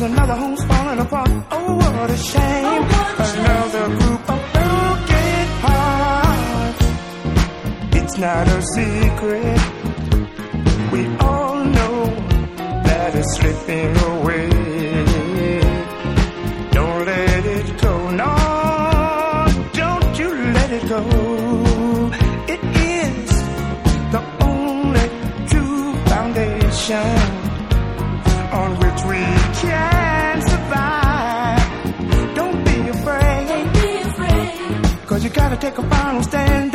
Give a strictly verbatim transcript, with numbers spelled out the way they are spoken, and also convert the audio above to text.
another home's falling apart. Oh, what a shame. Oh, what a shame. Another group of broken hearts. It's not a secret. We all know that it's slipping away. Don't let it go. No, don't you let it go. It is the only true foundation on which we can survive. Don't be afraid, Don't be afraid. 'cause you gotta take a final stand.